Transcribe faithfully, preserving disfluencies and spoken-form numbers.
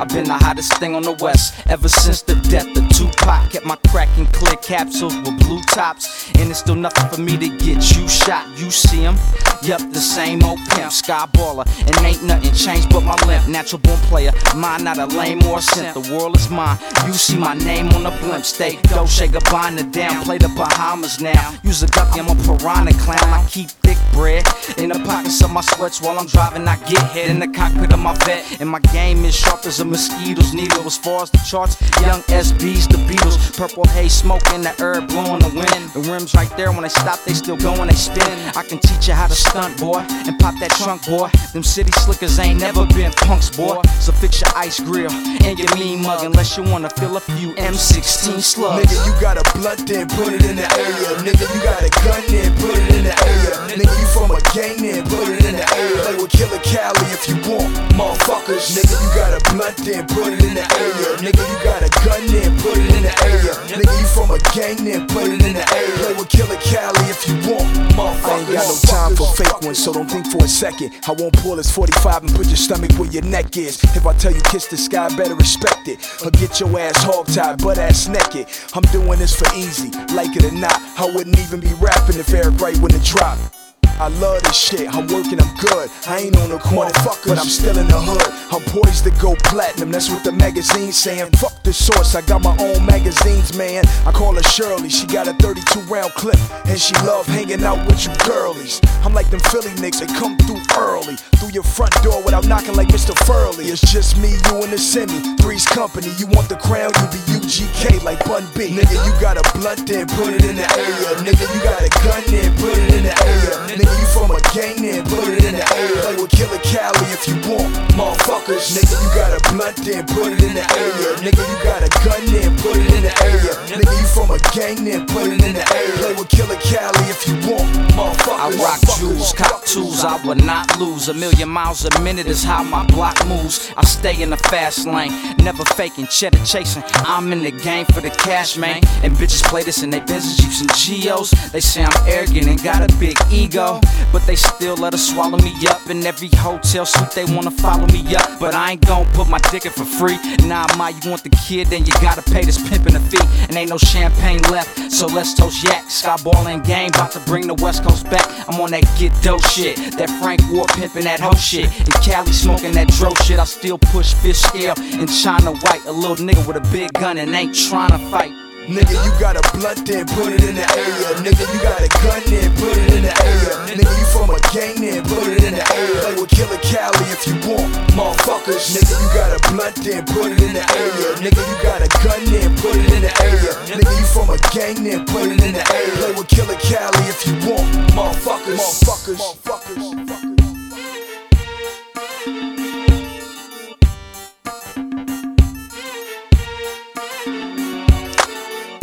I've been the hottest thing on the west ever since the death of Tupac. Kept my cracking clear capsules with blue tops, and it's still nothing for me to get you shot. You see him? Yup, the same old pimp, sky baller, and ain't nothing changed but my limp. Natural born player, mine not a lame or a simp. The world is mine. You see my name on the blimp. Stay Dolce Gabbana down, play the Bahamas now. Use a guppy, I'm a piranha clown. I keep thick bread in the pockets of my sweats while I'm driving. I get head in the cockpit of my vet, and my game is sharp as a mosquito's needle. As far as the charts, young S B's, the Beatles. Purple haze, smoking the herb, blowing the wind. The rims right there, when they stop, they still going, they spin. I can teach you how to stunt, boy, and pop that trunk, boy. Them city slickers ain't never been punks, boy. So fix your ice grill and your mean mug, unless you wanna fill a few M sixteen slugs. Nigga, you got a blunt, then put it in the area. Nigga, you got a gun, then put it in the area. Nigga, you from a gang, then put it in the area. Play with Killer Cali if you want, motherfuckers. Nigga, you got a blunt, then put it in the area. Nigga, you got a gun, then put it in the area. Nigga, you from a gang, then put it in the area. Play with Killer Cali if you want, motherfuckers. I ain't got no time for fake ones, so don't think for a second. I won't pull this forty-five and put your stomach where your neck is. If I tell you kiss the sky, better respect it, or get your ass hog-tied, butt ass naked. I'm doing this for easy, like it or not. I wouldn't even be rapping if Eric Wright wouldn't drop. I love this shit, I'm working, I'm good. I ain't on the corner, but I'm still in the hood. I'm poised to go platinum, that's what the magazine's saying. Fuck the source, I got my own magazines, man. I call her Shirley, she got a thirty-two round clip, and she love hanging out with you girlies. I'm like them Philly niggas that come through early, through your front door without knocking like Mister Furley. It's just me, you and the semi, three's company. You want the crown, you be U G K like Bun B. Nigga, you got a blunt, then put it in the area. Nigga, you got a gun, then put it in the area. Nigga, you from a gang, then put it in the area. Play with Killer Cali if you want, motherfuckers. Nigga, you got a blunt, then put it in the area. Nigga, you got a gun, then put it in the area. Nigga, you from a gang, then put it in the area. Play with Killer Cali if you want, motherfuckers. I rock jewels, cop tools, I would not lose. A million miles a minute is how my block moves. I stay in the fast lane, never faking, cheddar chasing. I'm in the game for the cash, man. And bitches play this in they business using Geos. They say I'm arrogant and got a big ego, but they still let her swallow me up. In every hotel suite they wanna follow me up, but I ain't gon' put my dick in for free. Nah, ma, you want the kid, then you gotta pay this pimpin' a fee. And ain't no champagne left, so let's toast yak. Skyballin' game, bout to bring the West Coast back. I'm on that get dope shit, that Frank Ward pimpin' that hoe shit. In Cali smoking that dro shit, I still push fish scale in China white. A little nigga with a big gun and ain't tryna fight. Nigga, you got a blunt, then put it in the area. Nigga, you got a gun, then put it in the area. Nigga, you from a gang, then put it in the area. Play with Killer Cali if you want, motherfuckers. Nigga, you got a blunt, then put it in the area. Nigga, you got a gun, then put it in the area. Nigga, you from a gang, then put it in the area. Play with Killer Cali if you want, motherfuckers. Motherfuckers. Motherfuckers.